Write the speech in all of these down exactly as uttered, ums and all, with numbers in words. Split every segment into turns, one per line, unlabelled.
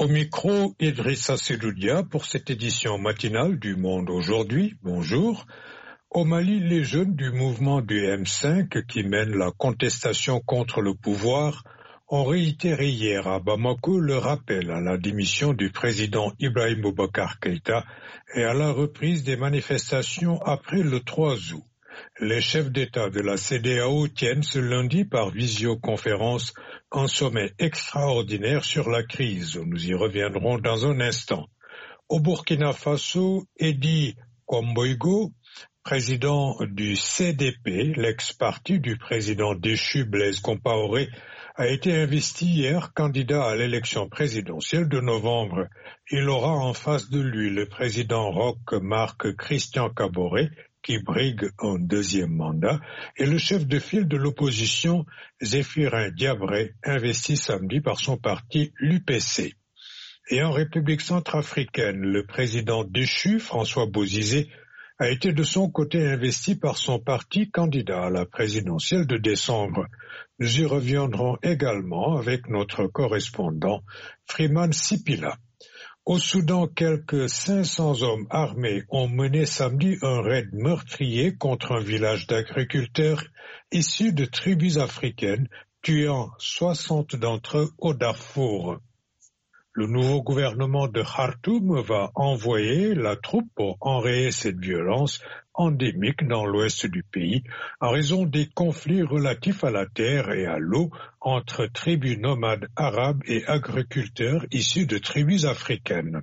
Au micro, Idrissa Seloudia pour cette édition matinale du Monde aujourd'hui. Bonjour. Au Mali, les jeunes du mouvement du M cinq qui mènent la contestation contre le pouvoir ont réitéré hier à Bamako le rappel à la démission du président Ibrahim Boubacar Keïta et à la reprise des manifestations après le trois août. Les chefs d'État de la C E D E A O tiennent ce lundi par visioconférence un sommet extraordinaire sur la crise. Nous y reviendrons dans un instant. Au Burkina Faso, Edi Komboigo, président du C D P, l'ex-parti du président déchu Blaise Compaoré, a été investi hier candidat à l'élection présidentielle de novembre. Il aura en face de lui le président Roch Marc Christian Kaboré, qui brigue un deuxième mandat, et le chef de file de l'opposition, Zéphirin Diabré, investi samedi par son parti l'U P C. Et en République centrafricaine, le président déchu, François Bozizé, a été de son côté investi par son parti candidat à la présidentielle de décembre. Nous y reviendrons également avec notre correspondant, Freeman Sipila. Au Soudan, quelques cinq cents hommes armés ont mené samedi un raid meurtrier contre un village d'agriculteurs issus de tribus africaines, tuant soixante d'entre eux au Darfour. Le nouveau gouvernement de Khartoum va envoyer la troupe pour enrayer cette violence endémique dans l'ouest du pays en raison des conflits relatifs à la terre et à l'eau entre tribus nomades arabes et agriculteurs issus de tribus africaines.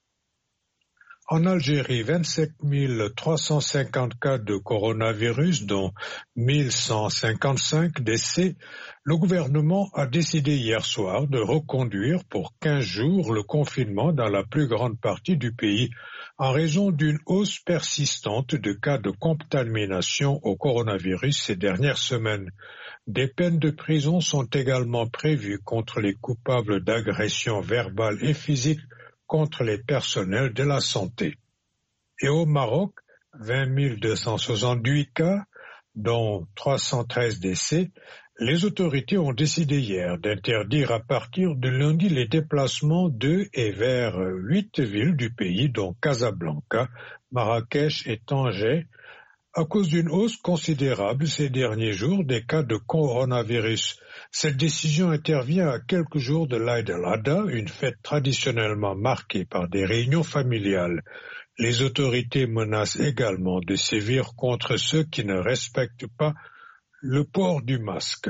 En Algérie, vingt-sept mille trois cent cinquante cas de coronavirus, dont mille cent cinquante-cinq décès. Le gouvernement a décidé hier soir de reconduire pour quinze jours le confinement dans la plus grande partie du pays en raison d'une hausse persistante de cas de contamination au coronavirus ces dernières semaines. Des peines de prison sont également prévues contre les coupables d'agressions verbales et physiques contre les personnels de la santé. Et au Maroc, vingt mille deux cent soixante-huit cas, dont trois cent treize décès, les autorités ont décidé hier d'interdire à partir de lundi les déplacements de et vers huit villes du pays, dont Casablanca, Marrakech et Tanger, à cause d'une hausse considérable ces derniers jours des cas de coronavirus. Cette décision intervient à quelques jours de l'Aïd el-Adha, une fête traditionnellement marquée par des réunions familiales. Les autorités menacent également de sévir contre ceux qui ne respectent pas le port du masque.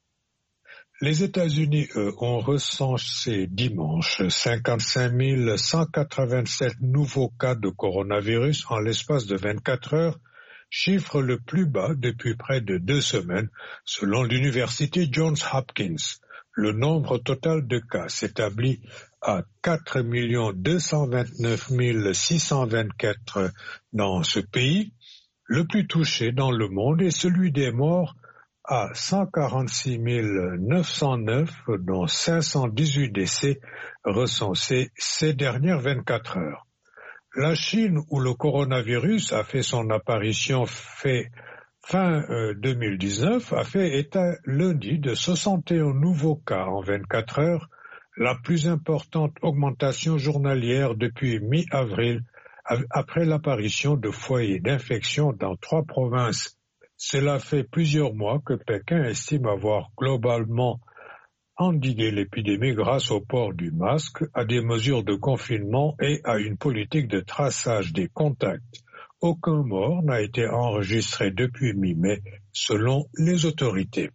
Les États-Unis, eux, ont recensé dimanche cinquante-cinq mille cent quatre-vingt-sept nouveaux cas de coronavirus en l'espace de vingt-quatre heures, chiffre le plus bas depuis près de deux semaines, selon l'université Johns Hopkins. Le nombre total de cas s'établit à quatre millions deux cent vingt-neuf mille six cent vingt-quatre dans ce pays. Le plus touché dans le monde est celui des morts à cent quarante-six mille neuf cent neuf, dont cinq cent dix-huit décès recensés ces dernières vingt-quatre heures. La Chine, où le coronavirus a fait son apparition fait fin euh, deux mille dix-neuf, a fait état lundi de soixante et un nouveaux cas en vingt-quatre heures, la plus importante augmentation journalière depuis mi-avril, après l'apparition de foyers d'infection dans trois provinces. Cela fait plusieurs mois que Pékin estime avoir globalement endiguer l'épidémie grâce au port du masque, à des mesures de confinement et à une politique de traçage des contacts. Aucun mort n'a été enregistré depuis mi-mai, selon les autorités.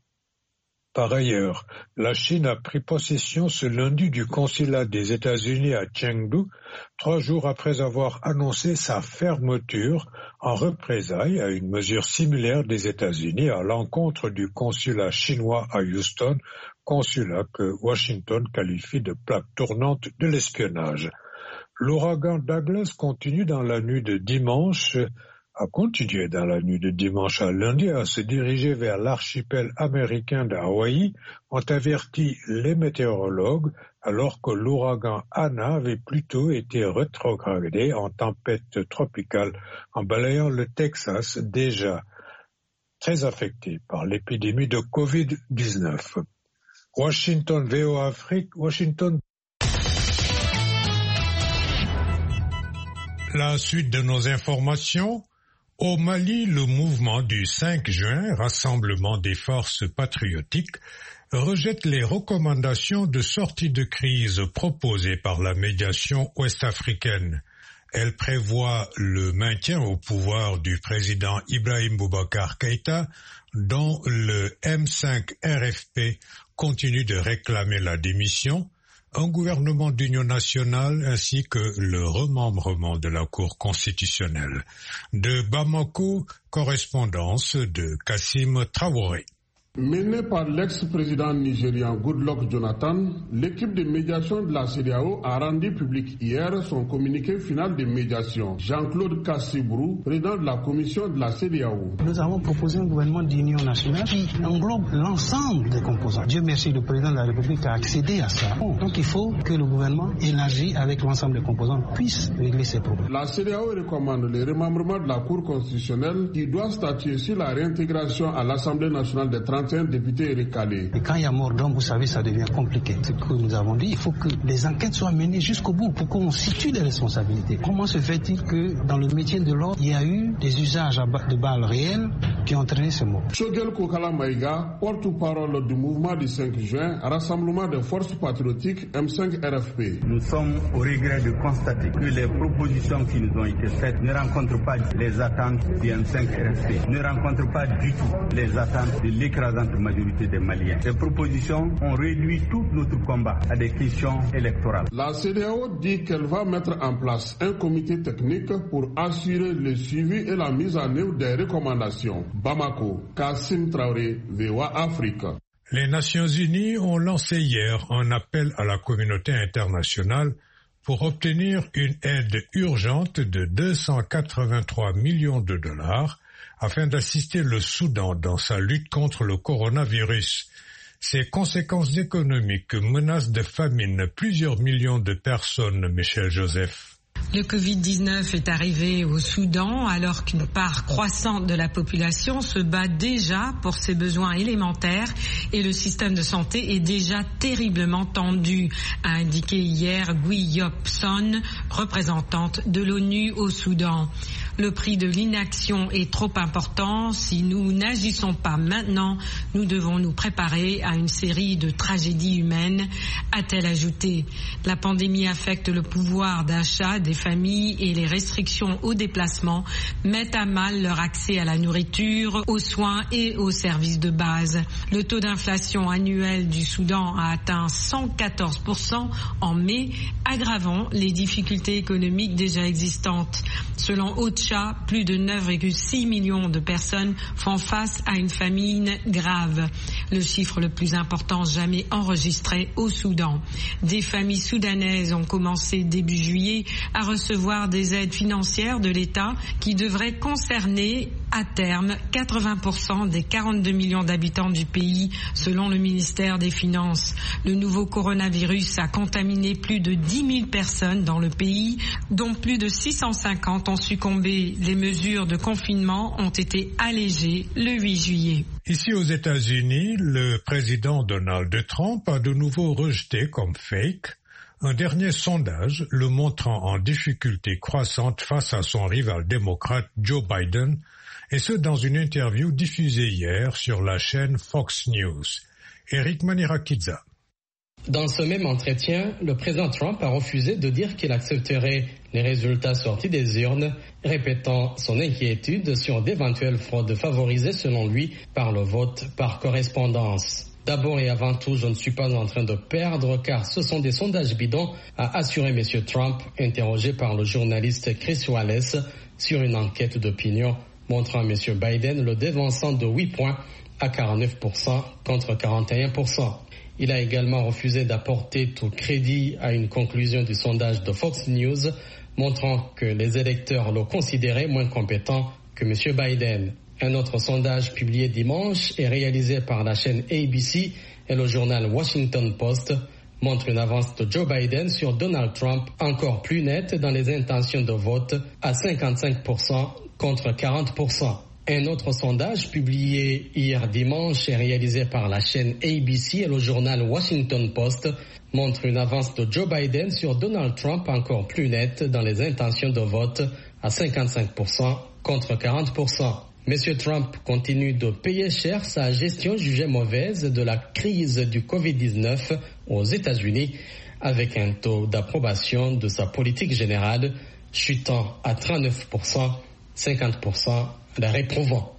Par ailleurs, la Chine a pris possession ce lundi du consulat des États-Unis à Chengdu, trois jours après avoir annoncé sa fermeture en représailles à une mesure similaire des États-Unis à l'encontre du consulat chinois à Houston, consulat que Washington qualifie de plaque tournante de l'espionnage. L'ouragan Douglas continue dans la nuit de dimanche a continué dans la nuit de dimanche à lundi à se diriger vers l'archipel américain d'Hawaï, ont averti les météorologues, alors que l'ouragan Ana avait plutôt été rétrogradé en tempête tropicale en balayant le Texas déjà très affecté par l'épidémie de covid dix-neuf. Washington, V O Afrique, Washington. La suite de nos informations. Au Mali, le mouvement du cinq juin, Rassemblement des forces patriotiques, rejette les recommandations de sortie de crise proposées par la médiation ouest-africaine. Elle prévoit le maintien au pouvoir du président Ibrahim Boubacar Keïta, dont le M cinq R F P continue de réclamer la démission, un gouvernement d'union nationale ainsi que le remembrement de la Cour constitutionnelle. De Bamako, correspondance de Kassim Traoré.
Menée par l'ex-président nigérian Goodluck Jonathan, l'équipe de médiation de la C E D E A O a rendu public hier son communiqué final de médiation. Jean-Claude Kassibrou, président de la commission de la C E D E A O.
Nous avons proposé un gouvernement d'union nationale qui englobe l'ensemble des composants. Dieu merci, le président de la République a accédé à ça. Donc il faut que le gouvernement élargi avec l'ensemble des composants puisse régler ces problèmes.
La C E D E A O recommande le remembrement de la Cour constitutionnelle qui doit statuer sur la réintégration à l'Assemblée nationale des trente députés recalés.
Et quand il y a mort d'homme, vous savez, ça devient compliqué. Ce que nous avons dit, il faut que les enquêtes soient menées jusqu'au bout pour qu'on situe les responsabilités. Comment se fait-il que dans le métier de l'ordre, il y a eu des usages de balles réelles qui ont entraîné ce mort?
Shogel Kokala Maïga, porte-parole du mouvement du cinq juin, Rassemblement des forces patriotiques M cinq R F P.
Nous sommes au regret de constater que les propositions qui nous ont été faites ne rencontrent pas les attentes du M cinq R F P, ne rencontrent pas du tout les attentes de l'écrasante majorité des Maliens. Ces propositions ont réduit tout notre combat à des questions électorales.
La C E D E A O dit qu'elle va mettre en place un comité technique pour assurer le suivi et la mise en œuvre des recommandations. Bamako, Kassim Traoré, V O A Afrique.
Les Nations Unies ont lancé hier un appel à la communauté internationale pour obtenir une aide urgente de deux cent quatre-vingt-trois millions de dollars afin d'assister le Soudan dans sa lutte contre le coronavirus. Ses conséquences économiques menacent de famine plusieurs millions de personnes, Michel Joseph.
Le covid dix-neuf est arrivé au Soudan alors qu'une part croissante de la population se bat déjà pour ses besoins élémentaires et le système de santé est déjà terriblement tendu, a indiqué hier Gui Yop-Son, représentante de l'ONU au Soudan. Le prix de l'inaction est trop important. Si nous n'agissons pas maintenant, nous devons nous préparer à une série de tragédies humaines, a-t-elle ajouté. La pandémie affecte le pouvoir d'achat des familles et les restrictions aux déplacements mettent à mal leur accès à la nourriture, aux soins et aux services de base. Le taux d'inflation annuel du Soudan a atteint cent quatorze pour cent en mai, aggravant les difficultés économiques déjà existantes. Selon OCHA, plus de neuf virgule six millions de personnes font face à une famine grave, le chiffre le plus important jamais enregistré au Soudan. Des familles soudanaises ont commencé début juillet à recevoir des aides financières de l'État qui devraient concerner à terme quatre-vingts pour cent des quarante-deux millions d'habitants du pays, selon le ministère des Finances. Le nouveau coronavirus a contaminé plus de dix mille personnes dans le pays, dont plus de six cent cinquante ont succombé. Les mesures de confinement ont été allégées le huit juillet.
Ici aux États-Unis, le président Donald Trump a de nouveau rejeté comme fake un dernier sondage le montrant en difficulté croissante face à son rival démocrate Joe Biden, et ce dans une interview diffusée hier sur la chaîne Fox News. Eric Manirakidza.
Dans ce même entretien, le président Trump a refusé de dire qu'il accepterait les résultats sortis des urnes, répétant son inquiétude sur d'éventuelles fraudes favorisées selon lui par le vote par correspondance. D'abord et avant tout, je ne suis pas en train de perdre car ce sont des sondages bidons, a assuré M. Trump, interrogé par le journaliste Chris Wallace sur une enquête d'opinion montrant M. Biden le devançant de huit points à quarante-neuf pour cent contre quarante et un pour cent. Il a également refusé d'apporter tout crédit à une conclusion du sondage de Fox News montrant que les électeurs le considéraient moins compétent que M. Biden. Un autre sondage publié dimanche et réalisé par la chaîne A B C et le journal Washington Post montre une avance de Joe Biden sur Donald Trump encore plus nette dans les intentions de vote à cinquante-cinq pour cent contre quarante pour cent. Un autre sondage publié hier dimanche et réalisé par la chaîne A B C et le journal Washington Post montre une avance de Joe Biden sur Donald Trump encore plus nette dans les intentions de vote à cinquante-cinq pour cent contre quarante pour cent. Monsieur Trump continue de payer cher sa gestion jugée mauvaise de la crise du covid dix-neuf aux États-Unis avec un taux d'approbation de sa politique générale chutant à trente-neuf pour cent, cinquante pour cent la réprouvant.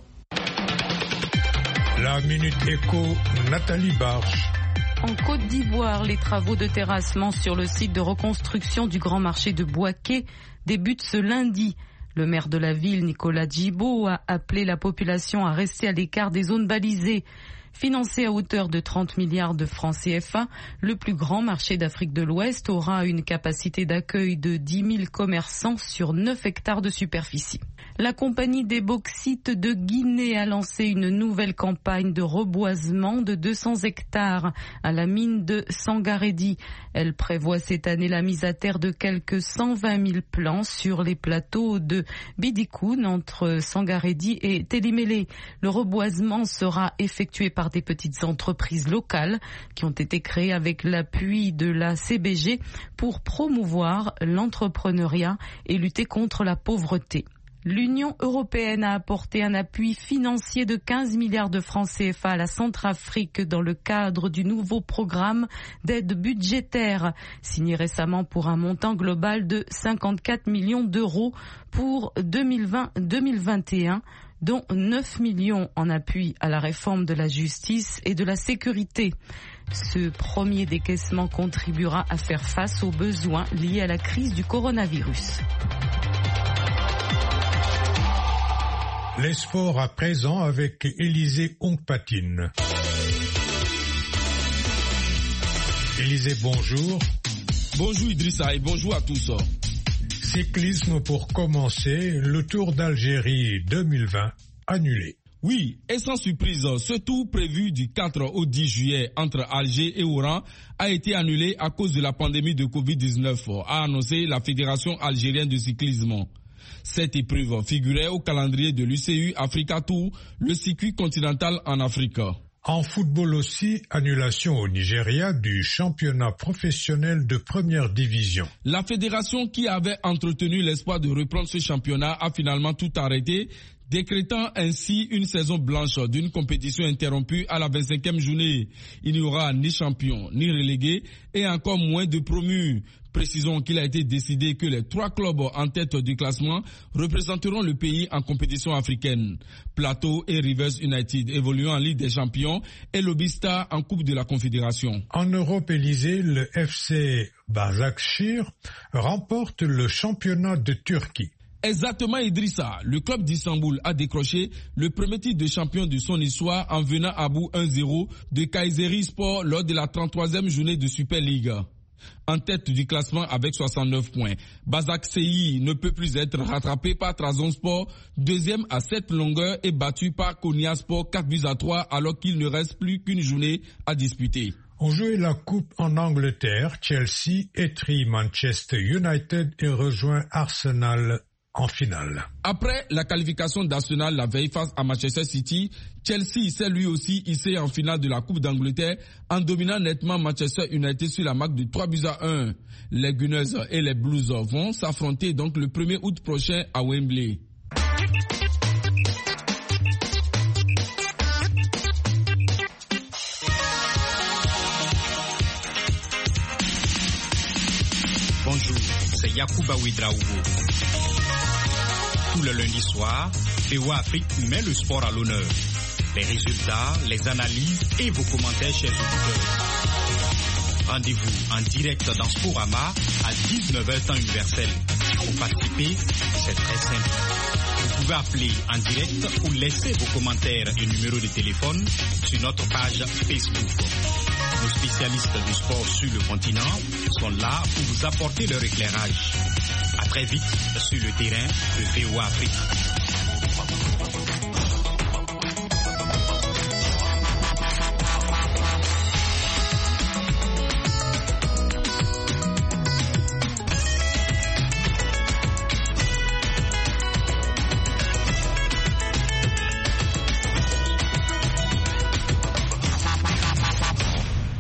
La Minute Éco, Nathalie Barche.
En Côte d'Ivoire, les travaux de terrassement sur le site de reconstruction du grand marché de Bouaké débutent ce lundi. Le maire de la ville, Nicolas Djibo, a appelé la population à rester à l'écart des zones balisées. Financé à hauteur de trente milliards de francs C F A, le plus grand marché d'Afrique de l'Ouest aura une capacité d'accueil de dix mille commerçants sur neuf hectares de superficie. La compagnie des bauxites de Guinée a lancé une nouvelle campagne de reboisement de deux cents hectares à la mine de Sangarédi. Elle prévoit cette année la mise à terre de quelques cent vingt mille plants sur les plateaux de Bidikoun entre Sangarédi et Télimélé. Le reboisement sera effectué par des petites entreprises locales qui ont été créées avec l'appui de la C B G pour promouvoir l'entrepreneuriat et lutter contre la pauvreté. L'Union européenne a apporté un appui financier de quinze milliards de francs C F A à la Centrafrique dans le cadre du nouveau programme d'aide budgétaire, signé récemment pour un montant global de cinquante-quatre millions d'euros pour deux mille vingt deux mille vingt et un, dont neuf millions en appui à la réforme de la justice et de la sécurité. Ce premier décaissement contribuera à faire face aux besoins liés à la crise du coronavirus.
Les sports à présent avec Élisée Ongpatine. Élisée, bonjour.
Bonjour Idrissa et bonjour à tous.
Cyclisme pour commencer, le Tour d'Algérie deux mille vingt annulé.
Oui, et sans surprise, ce tour prévu du quatre au dix juillet entre Alger et Oran a été annulé à cause de la pandémie de covid dix-neuf, a annoncé la Fédération algérienne de cyclisme. Cette épreuve figurait au calendrier de l'U C U Africa Tour, le circuit continental en Afrique.
En football aussi, annulation au Nigeria du championnat professionnel de première division.
La fédération qui avait entretenu l'espoir de reprendre ce championnat a finalement tout arrêté, décrétant ainsi une saison blanche d'une compétition interrompue à la vingt-cinquième journée. Il n'y aura ni champion, ni relégué et encore moins de promus. Précisons qu'il a été décidé que les trois clubs en tête du classement représenteront le pays en compétition africaine. Plateau et Rivers United évoluant en Ligue des Champions et Lobista en Coupe de la Confédération.
En Europe, Élysée, le F C Başakşehir remporte le championnat de Turquie.
Exactement Idrissa, le club d'Istanbul a décroché le premier titre de champion de son histoire en venant à bout un zéro de Kayserispor lors de la trente-troisième journée de Super League. En tête du classement avec soixante-neuf points. Başakşehir ne peut plus être rattrapé par Trabzonspor, deuxième à sept longueurs et battu par Konyaspor quatre buts à trois alors qu'il ne reste plus qu'une journée à disputer.
On jouait la coupe en Angleterre, Chelsea étrit Manchester United et rejoint Arsenal en finale.
Après la qualification d'Arsenal la veille face à Manchester City, Chelsea s'est lui aussi hissé en finale de la Coupe d'Angleterre en dominant nettement Manchester United sur la marque de trois buts à un. Les Gunners et les Blues vont s'affronter donc le premier août prochain à Wembley.
Bonjour, c'est Yacouba Ouedraogo. Tout le lundi soir, V O A Afrique met le sport à l'honneur. Les résultats, les analyses et vos commentaires, chers auditeurs. Rendez-vous en direct dans Sporama à dix-neuf heures temps universel. Pour participer, c'est très simple. Vous pouvez appeler en direct ou laisser vos commentaires et numéros de téléphone sur notre page Facebook. Nos spécialistes du sport sur le continent sont là pour vous apporter leur éclairage. À très vite sur le terrain de V O A Afrique.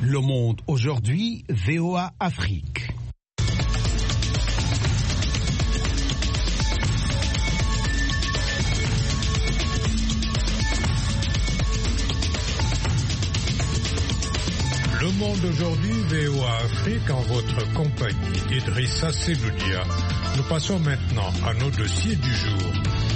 Le Monde aujourd'hui, V O A Afrique.
Le Monde aujourd'hui, V O A Afrique, en votre compagnie, Idrissa Seloudia. Nous passons maintenant à nos dossiers du jour.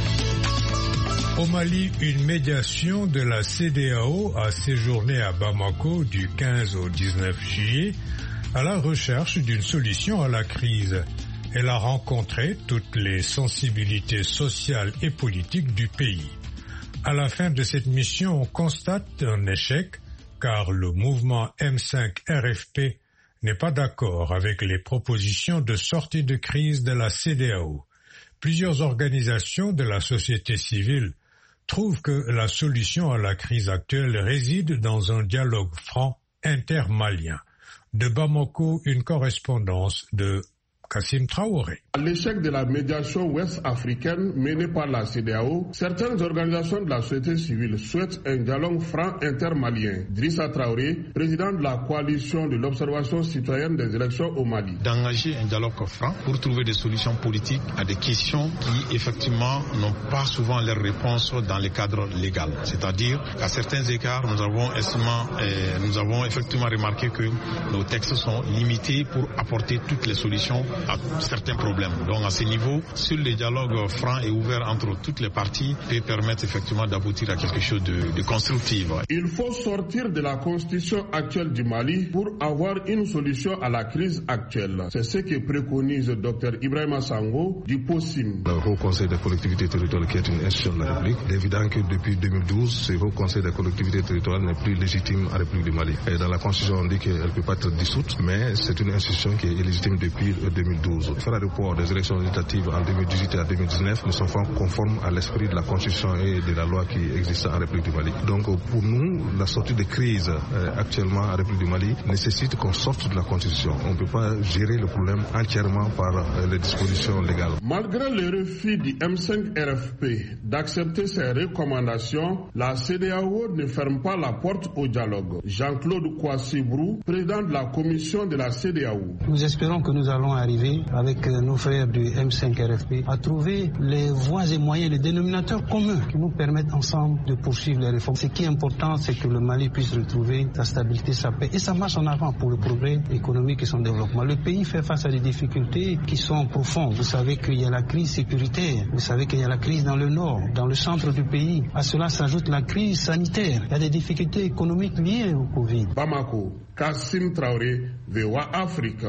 Au Mali, une médiation de la C E D E A O a séjourné à Bamako du quinze au dix-neuf juillet à la recherche d'une solution à la crise. Elle a rencontré toutes les sensibilités sociales et politiques du pays. À la fin de cette mission, on constate un échec car le mouvement M cinq R F P n'est pas d'accord avec les propositions de sortie de crise de la C E D E A O. Plusieurs organisations de la société civile trouvent que la solution à la crise actuelle réside dans un dialogue franc intermalien. De Bamako, une correspondance de Kassim Traoré.
À l'échec de la médiation ouest-africaine menée par la C E D E A O, certaines organisations de la société civile souhaitent un dialogue franc intermalien. Idrissa Traoré, président de la coalition de l'observation citoyenne des élections au Mali.
D'engager un dialogue franc pour trouver des solutions politiques à des questions qui effectivement n'ont pas souvent leur réponse dans le cadre légal. C'est-à-dire qu'à certains égards, nous avons, euh, nous avons effectivement remarqué que nos textes sont limités pour apporter toutes les solutions à certains problèmes. Donc à ce niveau, sur le dialogue franc et ouvert entre toutes les parties peut permettre effectivement d'aboutir à quelque chose de, de constructif.
Il faut sortir de la constitution actuelle du Mali pour avoir une solution à la crise actuelle. C'est ce que préconise Dr Ibrahima Sango du P O S I M.
Le Haut Conseil des collectivités territoriales qui est une institution de la République, il est évident que depuis deux mille douze, ce Haut Conseil des collectivités territoriales n'est plus légitime à la République du Mali. Et dans la constitution, on dit qu'elle ne peut pas être dissoute, mais c'est une institution qui est légitime depuis deux mille douze. Faire le report des élections législatives en deux mille dix-huit et en deux mille dix-neuf ne sont pas conformes à l'esprit de la Constitution et de la loi qui existe en République du Mali. Donc pour nous, la sortie de crise euh, actuellement en République du Mali nécessite qu'on sorte de la Constitution. On ne peut pas gérer le problème entièrement par euh, les dispositions légales.
Malgré le refus du M cinq R F P d'accepter ces recommandations, la C E D E A O ne ferme pas la porte au dialogue. Jean-Claude Kouassi-Brou, président de la commission de la C E D E A O.
Nous espérons que nous allons arriver avec nos frères du M cinq R F P à trouver les voies et moyens, les dénominateurs communs qui nous permettent ensemble de poursuivre les réformes. Ce qui est important, c'est que le Mali puisse retrouver sa stabilité, sa paix et ça marche en avant pour le progrès économique et son développement. Le pays fait face à des difficultés qui sont profondes. Vous savez qu'il y a la crise sécuritaire, vous savez qu'il y a la crise dans le nord, dans le centre du pays. À cela s'ajoute la crise sanitaire. Il y a des difficultés économiques liées au Covid.
Bamako, Kassim Traoré, V O A Afrique.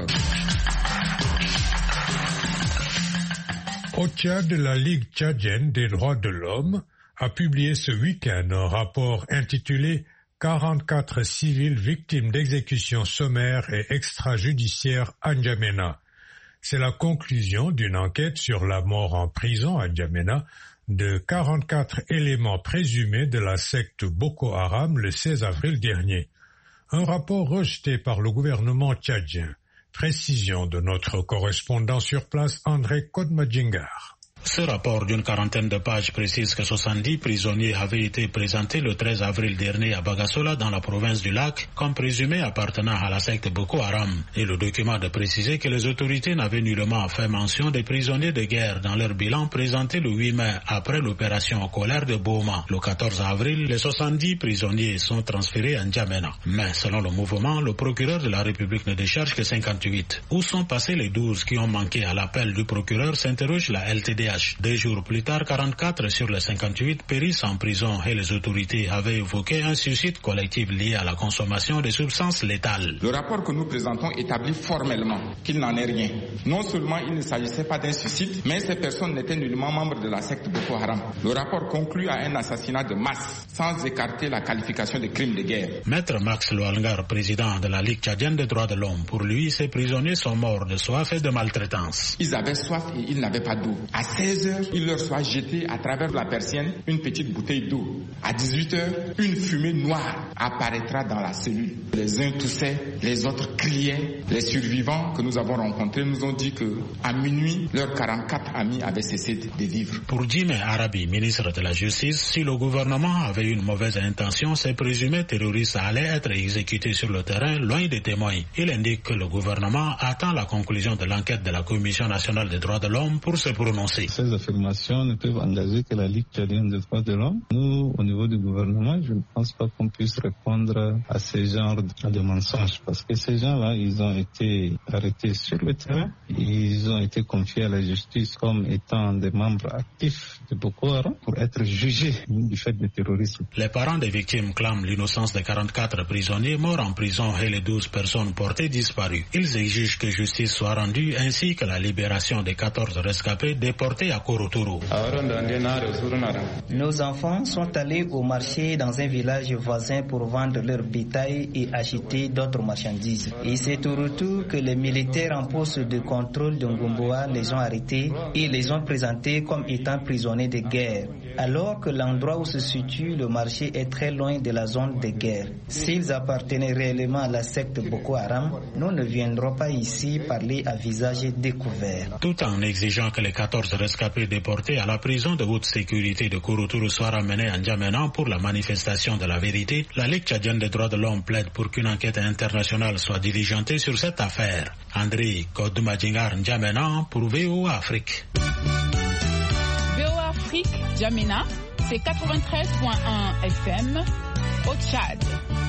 Au Tchad, la Ligue tchadienne des droits de l'homme a publié ce week-end un rapport intitulé « quarante-quatre civils victimes d'exécutions sommaires et extrajudiciaires à N'Djamena ». C'est la conclusion d'une enquête sur la mort en prison à N'Djamena de quarante-quatre éléments présumés de la secte Boko Haram le seize avril dernier. Un rapport rejeté par le gouvernement tchadien. Précision de notre correspondant sur place, André Kodmadjingar.
Ce rapport d'une quarantaine de pages précise que soixante-dix prisonniers avaient été présentés le treize avril dernier à Bagasola dans la province du Lac comme présumés appartenant à la secte Boko Haram. Et le document de préciser que les autorités n'avaient nullement fait mention des prisonniers de guerre dans leur bilan présenté le huit mai après l'opération Colère de Boma. Le quatorze avril, les soixante-dix prisonniers sont transférés à N'Djamena. Mais selon le mouvement, le procureur de la République ne décharge que cinquante-huit. Où sont passés les douze qui ont manqué à l'appel du procureur, s'interroge la L T D H. Deux jours plus tard, quarante-quatre sur les cinquante-huit périssent en prison et les autorités avaient évoqué un suicide collectif lié à la consommation de substances létales.
Le rapport que nous présentons établit formellement qu'il n'en est rien. Non seulement il ne s'agissait pas d'un suicide, mais ces personnes n'étaient nullement membres de la secte Boko Haram. Le rapport conclut à un assassinat de masse, sans écarter la qualification de crime de guerre.
Maître Max Loalgar, président de la Ligue tchadienne des droits de l'homme, pour lui, ces prisonniers sont morts de soif et de maltraitance.
Ils avaient soif et ils n'avaient pas d'eau. Assez seize heures, il leur soit jeté à travers la persienne une petite bouteille d'eau. À dix-huit heures, une fumée noire apparaîtra dans la cellule. Les uns toussaient, les autres criaient. Les survivants que nous avons rencontrés nous ont dit que à minuit, leurs quarante-quatre amis avaient cessé de vivre.
Pour Jimé Arabi, ministre de la Justice, si le gouvernement avait une mauvaise intention, ces présumés terroristes allaient être exécutés sur le terrain, loin des témoins. Il indique que le gouvernement attend la conclusion de l'enquête de la Commission nationale des droits de l'homme pour se prononcer.
Ces affirmations ne peuvent engager que la Ligue tchadienne des droits de l'homme. Nous, au niveau du gouvernement, je ne pense pas qu'on puisse répondre à ce genre de mensonges, parce que ces gens-là, ils ont été arrêtés sur le terrain, ils ont été confiés à la justice comme étant des membres actifs de Boko Haram pour être jugés du fait de terrorisme.
Les parents des victimes clament l'innocence des quarante-quatre prisonniers morts en prison et les douze personnes portées disparues. Ils exigent que justice soit rendue ainsi que la libération des quatorze rescapés déportés à Korotoro.
Nos enfants sont allés au marché dans un village voisin pour vendre leur bétail et acheter d'autres marchandises. Et c'est au retour que les militaires en poste de contrôle de Ngomboa les ont arrêtés et les ont présentés comme étant prisonniers de guerre. Alors que l'endroit où se situe le marché est très loin de la zone de guerre. S'ils appartenaient réellement à la secte Boko Haram, nous ne viendrons pas ici parler à visage découvert.
Tout en exigeant que les quatorze rescapés déportés à la prison de haute sécurité de Korotoro soient ramenés à N'Djamena pour la manifestation de la vérité, la Ligue tchadienne des droits de l'homme plaide pour qu'une enquête internationale soit diligentée sur cette affaire. André Kodoumadjingar N'Djamena pour V O A Afrique.
V O A Afrique, N'Djamena, c'est quatre-vingt-treize point un F M au Tchad.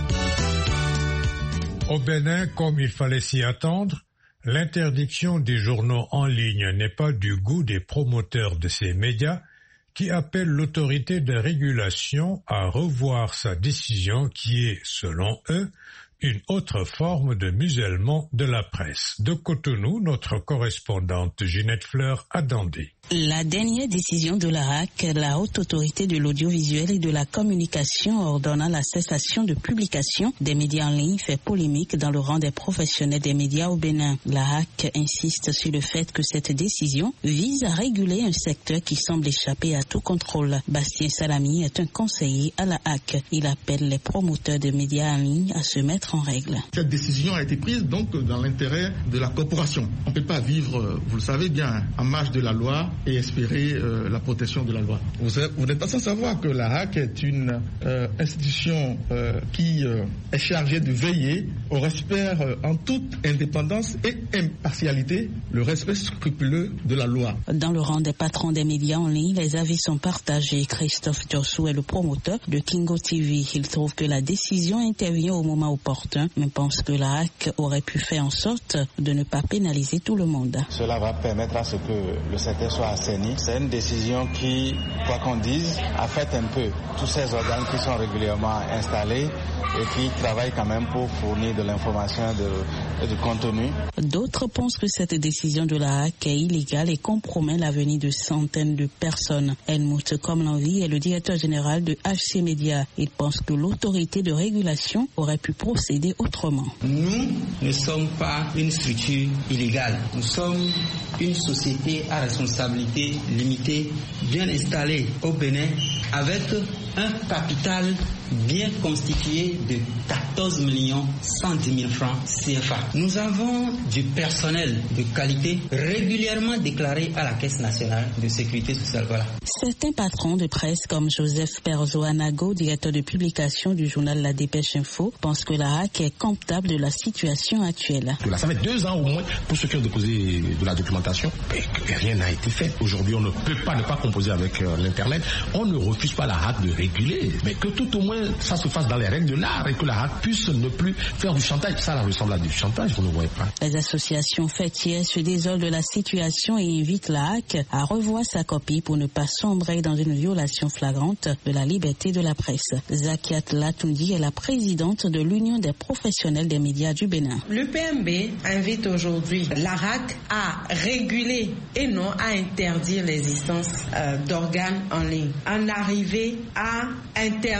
Au Bénin, comme il fallait s'y attendre, l'interdiction des journaux en ligne n'est pas du goût des promoteurs de ces médias qui appellent l'autorité de régulation à revoir sa décision qui est, selon eux, une autre forme de musellement de la presse. De Cotonou, notre correspondante Ginette Fleur a Dandé.
La dernière décision de l'A R A C, la Haute Autorité de l'Audiovisuel et de la Communication ordonnant la cessation de publication des médias en ligne, fait polémique dans le rang des professionnels des médias au Bénin. L'A R A C insiste sur le fait que cette décision vise à réguler un secteur qui semble échapper à tout contrôle. Bastien Salami est un conseiller à l'A R A C. Il appelle les promoteurs de médias en ligne à se mettre en règle.
Cette décision a été prise donc dans l'intérêt de la corporation. On ne peut pas vivre, vous le savez bien, en marge de la loi et espérer euh, la protection de la loi. Vous, vous n'êtes pas sans savoir que l'A R A C est une euh, institution euh, qui euh, est chargée de veiller au respect euh, en toute indépendance et impartialité, le respect scrupuleux de la loi.
Dans le rang des patrons des médias en ligne, les avis sont partagés. Christophe Diossou est le promoteur de Kingo T V. Il trouve que la décision intervient au moment opportun, mais pense que l'A R A C aurait pu faire en sorte de ne pas pénaliser tout le monde.
Cela va permettre à ce que le secteur soit assaini. C'est une décision qui, quoi qu'on dise, affecte un peu tous ces organes qui sont régulièrement installés et qui travaillent quand même pour fournir de l'information et du contenu.
D'autres pensent que cette décision de l'A R A C est illégale et compromet l'avenir de centaines de personnes. Helmut Komlanvi est le directeur général de H C Media. Il pense que l'autorité de régulation aurait pu procéder autrement.
Nous ne sommes pas une structure illégale. Nous sommes une société à responsabilité limitée, bien installée au Bénin, avec un capital bien constitué de quatorze millions cent dix mille francs C F A. Nous avons du personnel de qualité régulièrement déclaré à la Caisse nationale de sécurité sociale. Voilà.
Certains patrons de presse comme Joseph Perzo-Anago, directeur de publication du journal La Dépêche Info, pensent que l'A R A C est comptable de la situation actuelle.
Ça fait deux ans au moins pour ceux qui ont déposé de la documentation, mais rien n'a été fait. Aujourd'hui, on ne peut pas ne pas composer avec euh, l'Internet. On ne refuse pas la R A C de réguler, mais que tout au moins ça se fasse dans les règles de l'art et que la R A C puisse ne plus faire du chantage. Ça, ça ressemble à du chantage, vous ne voyez pas.
Les associations fêtières se désolent de la situation et invitent l'A R A C à revoir sa copie pour ne pas sombrer dans une violation flagrante de la liberté de la presse. Zakiat Latoundi est la présidente de l'Union des professionnels des médias du Bénin.
Le P M B invite aujourd'hui l'A R A C à réguler et non à interdire l'existence euh, d'organes en ligne. En arriver à interdire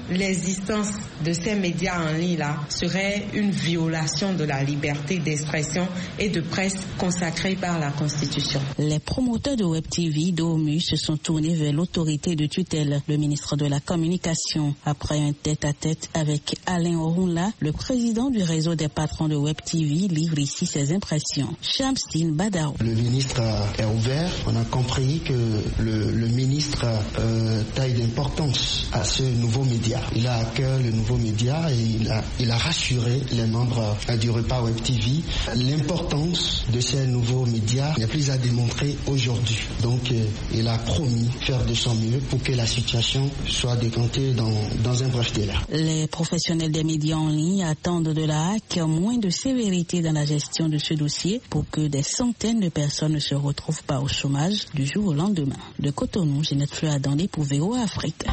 l'existence de ces médias en ligne-là serait une violation de la liberté d'expression et de presse consacrée par la Constitution.
Les promoteurs de Web T V d'O M U se sont tournés vers l'autorité de tutelle, le ministre de la Communication. Après un tête-à-tête avec Alain Orunla, le président du réseau des patrons de Web T V livre ici ses impressions. Shamsdine Badao.
Le ministre est ouvert. On a compris que le, le ministre euh, taille d'importance à ce nouveau média. Il a à cœur le nouveau média et il a, il a rassuré les membres euh, du repas Web T V. L'importance de ces nouveaux médias n'est plus à démontrer aujourd'hui. Donc euh, il a promis faire de son mieux pour que la situation soit décantée dans, dans un bref délai.
Les professionnels des médias en ligne attendent de la H A C moins de sévérité dans la gestion de ce dossier pour que des centaines de personnes ne se retrouvent pas au chômage du jour au lendemain. De Cotonou, Ginette Fleur-Adandé pour V O A Afrique.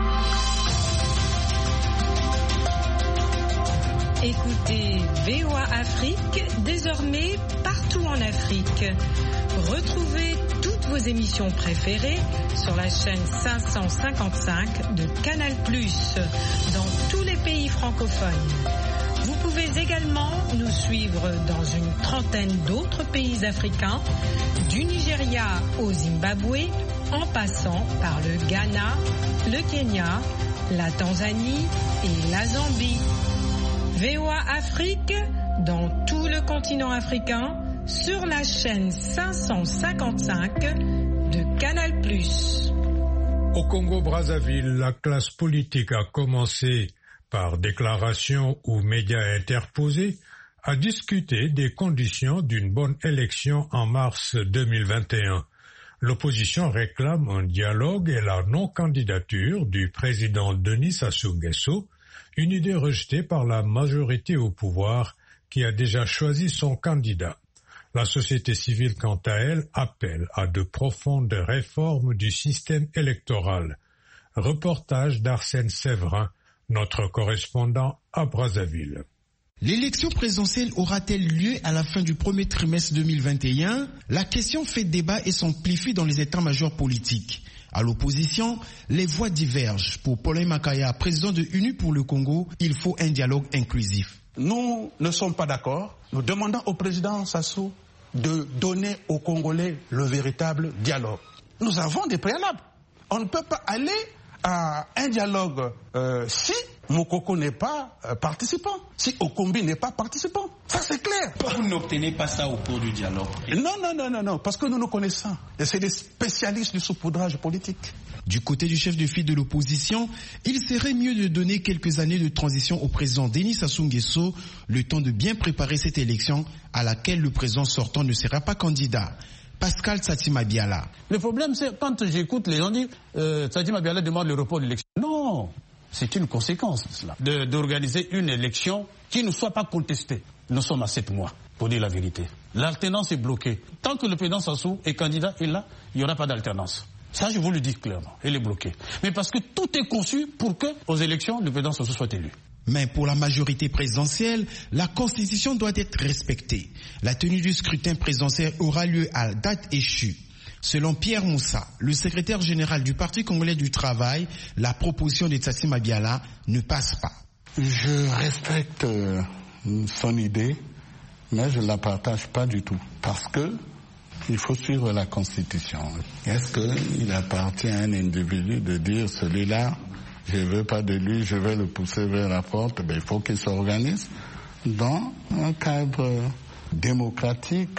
Écoutez V O A Afrique, désormais partout en Afrique. Retrouvez toutes vos émissions préférées sur la chaîne cinq cent cinquante-cinq de Canal plus, dans tous les pays francophones. Vous pouvez également nous suivre dans une trentaine d'autres pays africains, du Nigeria au Zimbabwe, en passant par le Ghana, le Kenya, la Tanzanie et la Zambie. V O A Afrique, dans tout le continent africain, sur la chaîne cinq cent cinquante-cinq de Canal plus.
Au Congo-Brazzaville, la classe politique a commencé, par déclaration ou médias interposés, à discuter des conditions d'une bonne élection en mars deux mille vingt et un. L'opposition réclame un dialogue et la non-candidature du président Denis Sassou Nguesso, une idée rejetée par la majorité au pouvoir qui a déjà choisi son candidat. La société civile, quant à elle, appelle à de profondes réformes du système électoral. Reportage d'Arsène Séverin, notre correspondant à Brazzaville.
L'élection présidentielle aura-t-elle lieu à la fin du premier trimestre deux mille vingt et un? La question fait débat et s'amplifie dans les états-majors politiques. À l'opposition, les voix divergent. Pour Paulin Makaya, président de Unis pour le Congo, il faut un dialogue inclusif.
Nous ne sommes pas d'accord. Nous demandons au président Sassou de donner aux Congolais le véritable dialogue. Nous avons des préalables. On ne peut pas aller à un dialogue euh, si Mokoko n'est pas euh, participant, si Okombi n'est pas participant. Ça, c'est clair.
Vous n'obtenez pas ça au cours du dialogue?
Non, non, non, non, non, parce que nous nous connaissons. Et c'est des spécialistes du saupoudrage politique.
Du côté du chef de file de l'opposition, il serait mieux de donner quelques années de transition au président Denis Sassou Nguesso, le temps de bien préparer cette élection à laquelle le président sortant ne sera pas candidat. Pascal Tsatima Biala.
Le problème, c'est quand j'écoute les gens dire euh, Tsatima Biala demande le report de l'élection. Non, c'est une conséquence de cela, de, d'organiser une élection qui ne soit pas contestée. Nous sommes à sept mois, pour dire la vérité. L'alternance est bloquée. Tant que le président Sassou est candidat, et là, il n'y aura pas d'alternance. Ça, je vous le dis clairement, elle est bloquée. Mais parce que tout est conçu pour que, aux élections, le président Sassou soit élu.
Mais pour la majorité présidentielle, la Constitution doit être respectée. La tenue du scrutin présidentiel aura lieu à date échue. Selon Pierre Moussa, le secrétaire général du Parti congolais du travail, la proposition de Tsatsima Biala ne passe pas.
Je respecte euh, son idée, mais je ne la partage pas du tout. Parce que il faut suivre la Constitution. Est-ce qu'il appartient à un individu de dire celui-là, je ne veux pas de lui, je vais le pousser vers la porte? Ben, il faut qu'il s'organise dans un cadre démocratique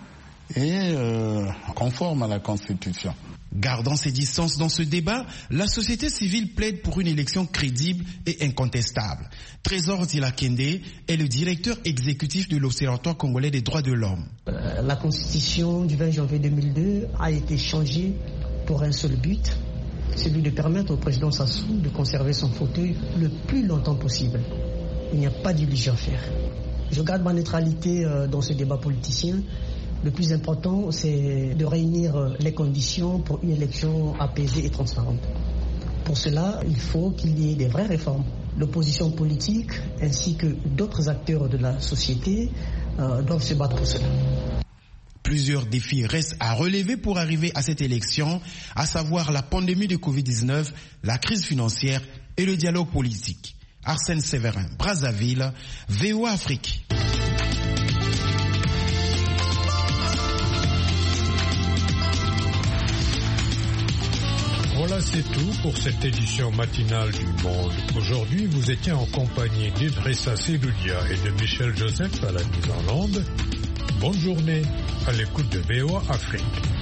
et euh, conforme à la Constitution.
Gardant ses distances dans ce débat, la société civile plaide pour une élection crédible et incontestable. Trésor Tilakende est le directeur exécutif de l'Observatoire congolais des droits de l'homme.
Euh, la Constitution du vingt janvier deux mille deux a été changée pour un seul but, celui de permettre au président Sassou de conserver son fauteuil le plus longtemps possible. Il n'y a pas d'illusion à faire. Je garde ma neutralité euh, dans ce débat politicien. Le plus important, c'est de réunir les conditions pour une élection apaisée et transparente. Pour cela, il faut qu'il y ait des vraies réformes. L'opposition politique ainsi que d'autres acteurs de la société euh, doivent se battre pour cela.
Plusieurs défis restent à relever pour arriver à cette élection, à savoir la pandémie de covid dix-neuf, la crise financière et le dialogue politique. Arsène Séverin, Brazzaville, V O A Afrique.
Voilà, c'est tout pour cette édition matinale du Monde. Aujourd'hui, vous étiez en compagnie d'Idrissa Seloudia et de Michel Joseph à la mise en onde. Bonne journée à l'écoute de V O A Afrique.